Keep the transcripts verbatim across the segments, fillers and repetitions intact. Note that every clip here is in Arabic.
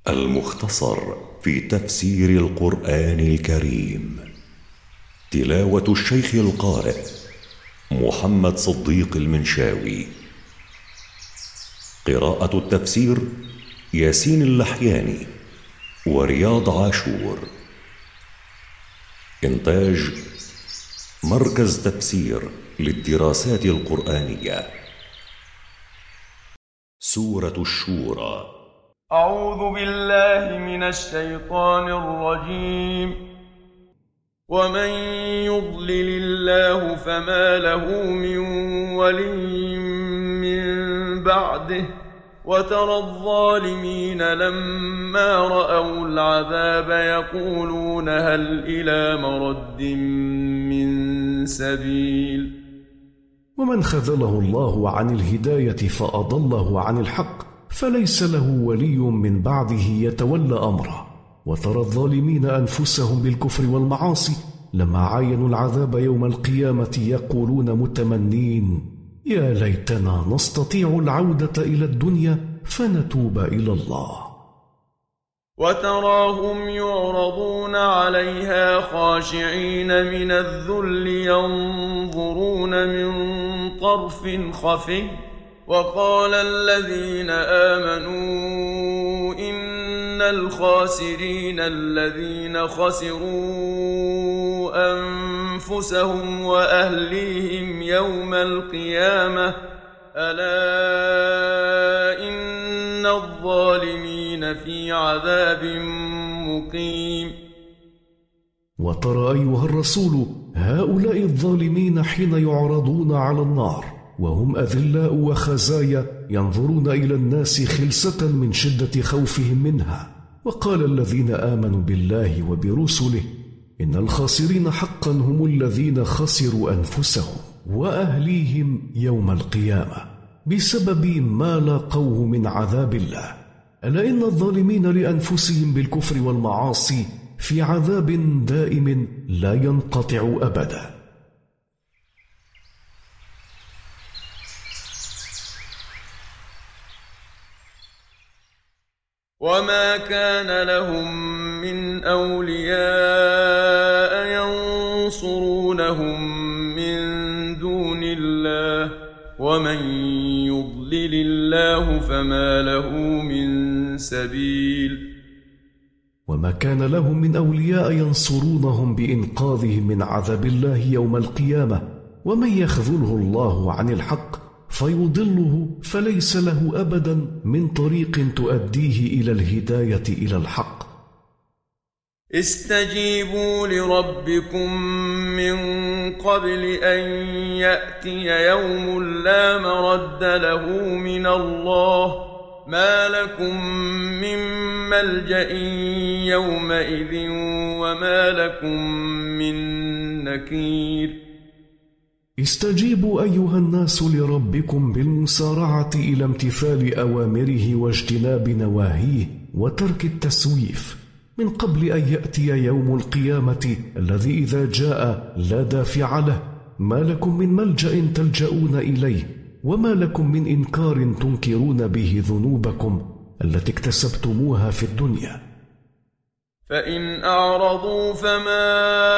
المختصر في تفسير القرآن الكريم. تلاوة الشيخ القارئ محمد صديق المنشاوي. قراءة التفسير ياسين اللحياني ورياض عاشور. إنتاج مركز تفسير للدراسات القرآنية. سورة الشورى. أعوذ بالله من الشيطان الرجيم. ومن يضلل الله فما له من ولي من بعده وترى الظالمين لما رأوا العذاب يقولون هل إلى مرد من سبيل. ومن خذله الله عن الهداية فأضله عن الحق فليس له ولي من بعده يتولى أمره. وترى الظالمين أنفسهم بالكفر والمعاصي لما عاينوا العذاب يوم القيامة يقولون متمنين يا ليتنا نستطيع العودة إلى الدنيا فنتوب إلى الله. وتراهم يعرضون عليها خاشعين من الذل ينظرون من طرف خفي. وقال الذين آمنوا إن الخاسرين الذين خسروا أنفسهم وأهليهم يوم القيامة ألا إن الظالمين في عذاب مقيم. وترى أيها الرسول هؤلاء الظالمين حين يعرضون على النار وهم أذلاء وخزايا ينظرون إلى الناس خلسة من شدة خوفهم منها. وقال الذين آمنوا بالله وبرسله إن الخاسرين حقا هم الذين خسروا أنفسهم وأهليهم يوم القيامة بسبب ما لاقوه من عذاب الله. ألا إن الظالمين لأنفسهم بالكفر والمعاصي في عذاب دائم لا ينقطع أبدا. وما كان لهم من أولياء ينصرونهم من دون الله ومن يضلل الله فما له من سبيل. وما كان لهم من أولياء ينصرونهم بإنقاذهم من عذاب الله يوم القيامة ومن يخذله الله عن الحق فيضله فليس له أبدا من طريق تؤديه إلى الهداية إلى الحق. استجيبوا لربكم من قبل أن يأتي يوم لا مرد له من الله ما لكم من ملجأ يومئذ وما لكم من نكير. استجيبوا أيها الناس لربكم بالمسارعة إلى امتثال أوامره واجتناب نواهيه وترك التسويف من قبل أن يأتي يوم القيامة الذي إذا جاء لا دافع له ما لكم من ملجأ تلجؤون إليه وما لكم من إنكار تنكرون به ذنوبكم التي اكتسبتموها في الدنيا. فإن أعرضوا فما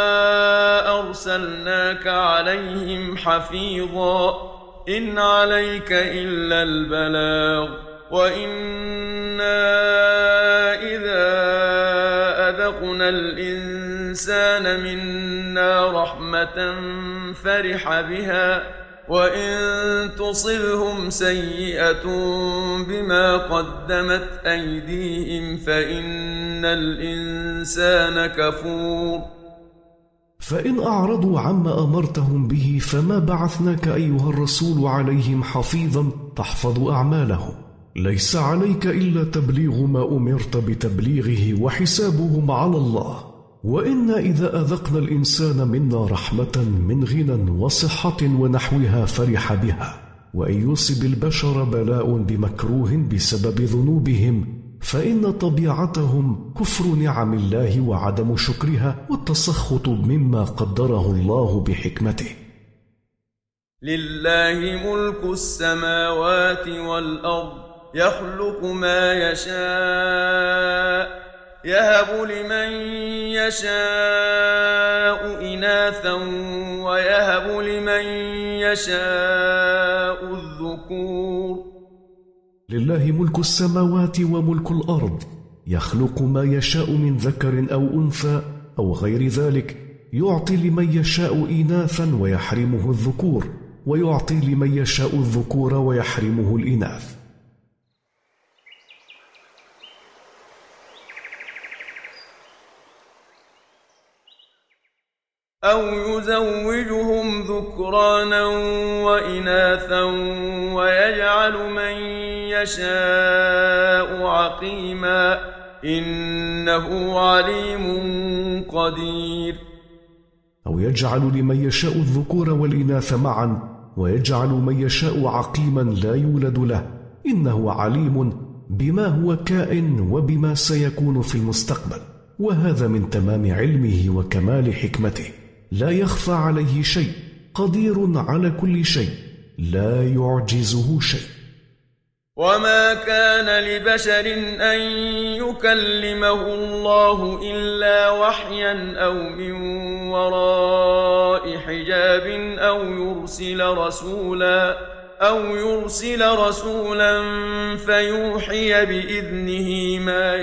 أرسلناك عليهم حفيظا إن عليك إلا البلاغ وإنا إذا أذقنا الإنسان منا رحمة فرح بها وإن تصبهم سيئة بما قدمت أيديهم فإن الإنسان كفور. فإن أعرضوا عما أمرتهم به فما بعثناك أيها الرسول عليهم حفيظا تحفظ أعمالهم. ليس عليك إلا تبليغ ما أمرت بتبليغه وحسابهم على الله. وإنا إذا أذقنا الإنسان منا رحمة من غنى وصحة ونحوها فرح بها وإن يصب البشر بلاء بمكروه بسبب ذنوبهم فإن طبيعتهم كفر نعم الله وعدم شكرها والتسخط مما قدره الله بحكمته. لله ملك السماوات والأرض يخلق ما يشاء يهب لمن يشاء إناثا ويهب لمن يشاء الذكور. لله ملك السماوات وملك الأرض، يخلق ما يشاء من ذكر أو أنثى أو غير ذلك، يعطي لمن يشاء إناثا ويحرمه الذكور، ويعطي لمن يشاء الذكور ويحرمه الإناث. أو يزوجهم ذكرانا وإناثا ويجعل من يشاء عقيما إنه عليم قدير. أو يجعل لمن يشاء الذكور والإناث معا ويجعل من يشاء عقيما لا يولد له، إنه عليم بما هو كائن وبما سيكون في المستقبل، وهذا من تمام علمه وكمال حكمته، لا يخفى عليه شيء، قدير على كل شيء، لا يعجزه شيء. وما كان لبشر أن يكلمه الله إلا وحيا أو من وراء حجاب أو يرسل رسولا أو يرسل رسولا فيوحي بإذنه ما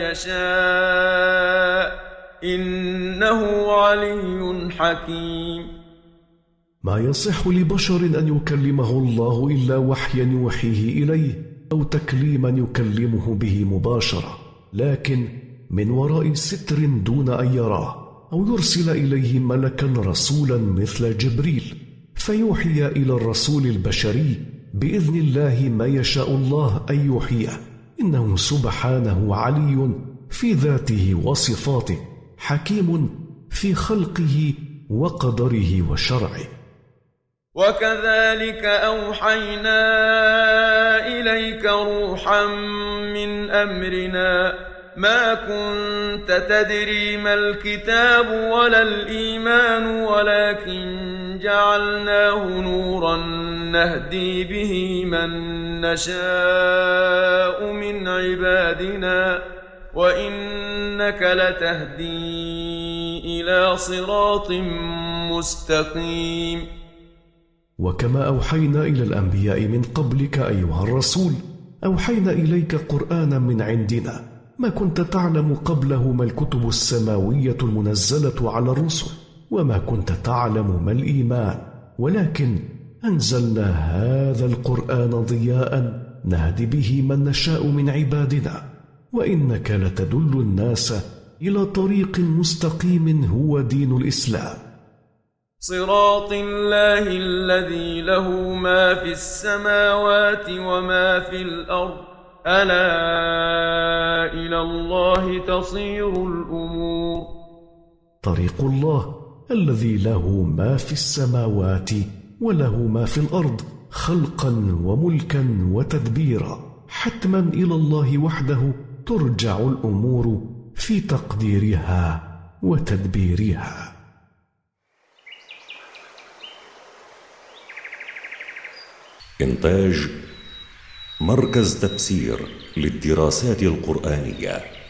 يشاء إنه علي حكيم. ما يصح لبشر أن يكلمه الله إلا وحيا يوحيه إليه أو تكليما يكلمه به مباشرة، لكن من وراء ستر دون أن يراه، أو يرسل إليه ملكا رسولا مثل جبريل فيوحي إلى الرسول البشري بإذن الله ما يشاء الله أن يوحيه، إنه سبحانه علي في ذاته وصفاته، حكيم في خلقه وقدره وشرعه. وكذلك أوحينا إليك روحا من أمرنا ما كنت تدري ما الكتاب ولا الإيمان ولكن جعلناه نورا نهدي به من نشاء من عبادنا وإنك لتهدي إلى صراط مستقيم. وكما أوحينا إلى الأنبياء من قبلك أيها الرسول، أوحينا إليك قرآنا من عندنا ما كنت تعلم قبله ما الكتب السماوية المنزلة على الرسل، وما كنت تعلم ما الإيمان، ولكن أنزلنا هذا القرآن ضياء نهدي به من نشاء من عبادنا، وإنك لتدل الناس إلى طريق مستقيم هو دين الإسلام. صراط الله الذي له ما في السماوات وما في الأرض ألا إلى الله تصير الأمور. طريق الله الذي له ما في السماوات وله ما في الأرض خلقا وملكا وتدبيرا، حتما إلى الله وحده ترجع الأمور في تقديرها وتدبيرها. إنتاج مركز تفسير للدراسات القرآنية.